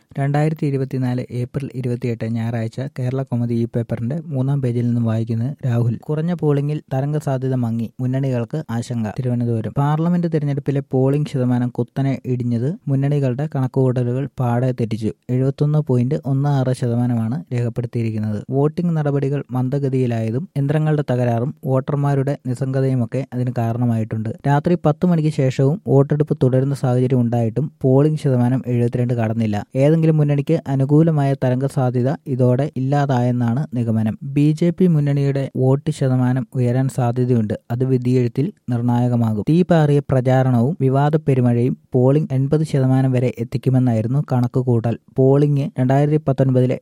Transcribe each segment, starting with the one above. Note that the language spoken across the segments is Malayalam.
2024 ഏപ്രിൽ 28 ഞായറാഴ്ച കേരള കൗമുദി ഈ പേപ്പറിന്റെ 3-ാം പേജിൽ നിന്നും വായിക്കുന്നത് രാഹുൽ. കുറഞ്ഞ പോളിംഗിൽ തരംഗ സാധ്യത മങ്ങി, മുന്നണികൾക്ക് ആശങ്ക. തിരുവനന്തപുരം. പാർലമെന്റ് തെരഞ്ഞെടുപ്പിലെ പോളിംഗ് ശതമാനം കുത്തനെ ഇടിഞ്ഞത് മുന്നണികളുടെ കണക്കുകൂട്ടലുകൾ പാടെ തെറ്റിച്ചു. 71.16% രേഖപ്പെടുത്തിയിരിക്കുന്നത്. വോട്ടിംഗ് നടപടികൾ മന്ദഗതിയിലായതും യന്ത്രങ്ങളുടെ തകരാറും വോട്ടർമാരുടെ നിസ്സംഗതയുമൊക്കെ അതിന് കാരണമായിട്ടുണ്ട്. രാത്രി 10 മണിക്ക് ശേഷവും വോട്ടെടുപ്പ് തുടരുന്ന സാഹചര്യം ഉണ്ടായിട്ടും പോളിംഗ് ശതമാനം 72 കടന്നില്ല. ഏതെങ്കിലും മുന്നണിക്ക് അനുകൂലമായ തരംഗ സാധ്യത ഇതോടെ ഇല്ലാതായെന്നാണ് നിഗമനം. BJP മുന്നണിയുടെ വോട്ട് ശതമാനം ഉയരാൻ സാധ്യതയുണ്ട്. അത് വിധിയെഴുത്തിൽ നിർണായകമാകും. തീപാറിയ പ്രചാരണവും വിവാദ പെരുമഴയും പോളിംഗ് 80% വരെ എത്തിക്കുമെന്നായിരുന്നു കണക്കുകൂട്ടൽ. പോളിംഗ് 2019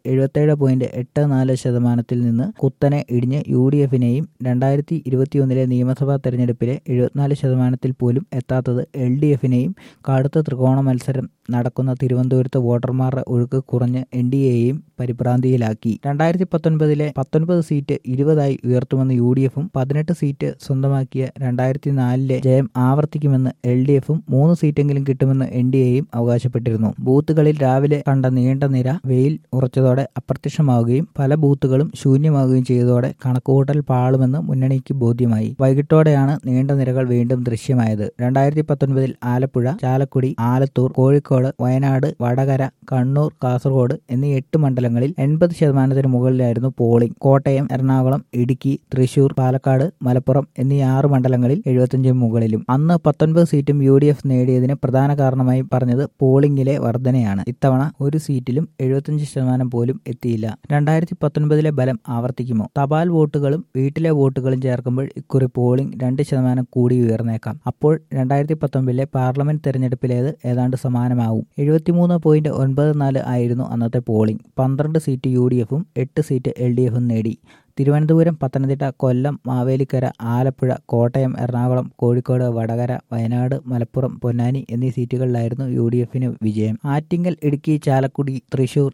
77.84% നിന്ന് കുത്തനെ ഇടിഞ്ഞ് UDFിനെയും 2021 നിയമസഭാ തെരഞ്ഞെടുപ്പിലെ 74% പോലും എത്താത്തത് LDFിനെയും കടുത്ത ത്രികോണ മത്സരം നടക്കുന്ന തിരുവനന്തപുരത്ത് വോട്ടർമാരുടെ ഒഴുക്ക് കുറഞ്ഞ് NDAയെയും പരിഭ്രാന്തിയിലാക്കി. 2019 19 സീറ്റ് 20 ഉയർത്തുമെന്ന് UDFും 18 സീറ്റ് സ്വന്തമാക്കിയ 2004 ജയം ആവർത്തിക്കുമെന്ന് LDFും 3 സീറ്റെങ്കിലും കിട്ടുമെന്ന് NDAയും അവകാശപ്പെട്ടിരുന്നു. ബൂത്തുകളിൽ രാവിലെ കണ്ട നീണ്ട നിര വെയിൽ ഉറച്ചതോടെ അപ്രത്യക്ഷമാവുകയും പല ബൂത്തുകളും ശൂന്യമാവുകയും ചെയ്തതോടെ കണക്കുകൂട്ടൽ പാളുമെന്ന് മുന്നണിക്ക് ബോധ്യമായി. വൈകിട്ടോടെയാണ് നീണ്ട നിരകൾ വീണ്ടും ദൃശ്യമായത്. 2019 ആലപ്പുഴ, ചാലക്കുടി, ആലത്തൂർ, കോഴിക്കോട്, വയനാട്, വടകര, കണ്ണൂർ, കാസർഗോഡ് എന്നീ 8 മണ്ഡലങ്ങളിൽ 80% മുകളിലായിരുന്നു പോളിംഗ്. കോട്ടയം, എറണാകുളം, ഇടുക്കി, തൃശൂർ, പാലക്കാട്, മലപ്പുറം എന്നീ 6 മണ്ഡലങ്ങളിൽ 75 മുകളിലും. അന്ന് 19 സീറ്റും UDF നേടിയതിന് പ്രധാന കാരണമായി പറഞ്ഞത് പോളിംഗിലെ വർധനയാണ്. ഇത്തവണ ഒരു സീറ്റിലും 75% പോലും എത്തിയില്ല. 2019 ബലം ആവർത്തിക്കുമോ? തപാൽ വോട്ടുകളും വീട്ടിലെ വോട്ടുകളും ചേർക്കുമ്പോൾ ഇക്കുറി പോളിംഗ് 2% കൂടി ഉയർന്നേക്കാം. അപ്പോൾ 2019 പാർലമെന്റ് തെരഞ്ഞെടുപ്പിലേത് ഏതാണ്ട് സമാനമാവും. 73.94 ആയിരുന്നു അന്നത്തെ പോളിംഗ്. 12 സീറ്റ് UDFും 8 സീറ്റ് LDFും നേടി. തിരുവനന്തപുരം, പത്തനംതിട്ട, കൊല്ലം, മാവേലിക്കര, ആലപ്പുഴ, കോട്ടയം, എറണാകുളം, കോഴിക്കോട്, വടകര, വയനാട്, മലപ്പുറം, പൊന്നാനി എന്നീ സീറ്റുകളിലായിരുന്നു UDFിന് വിജയം. ആറ്റിങ്ങൽ, ഇടുക്കി, ചാലക്കുടി, തൃശൂർ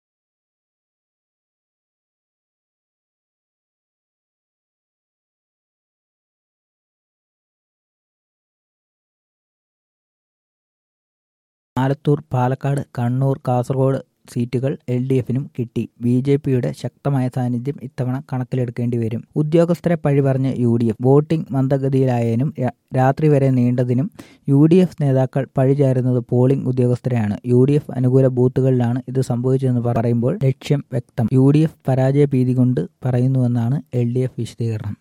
ആലത്തൂർ, പാലക്കാട്, കണ്ണൂർ, കാസർഗോഡ് സീറ്റുകൾ LDFിനും കിട്ടി. BJPയുടെ ശക്തമായ സാന്നിധ്യം ഇത്തവണ കണക്കിലെടുക്കേണ്ടി വരും. ഉദ്യോഗസ്ഥരെ പഴിപറഞ്ഞ് UDF. വോട്ടിംഗ് മന്ദഗതിയിലായതിനും രാത്രി വരെ നീണ്ടതിനും UDF നേതാക്കൾ പഴിചാരുന്നത് പോളിംഗ് ഉദ്യോഗസ്ഥരെയാണ്. UDF അനുകൂല ബൂത്തുകളിലാണ് ഇത് സംഭവിച്ചതെന്ന് പറയുമ്പോൾ ലക്ഷ്യം വ്യക്തം. UDF പരാജയ ഭീതി കൊണ്ട് പറയുന്നുവെന്നാണ് LDF വിശദീകരണം.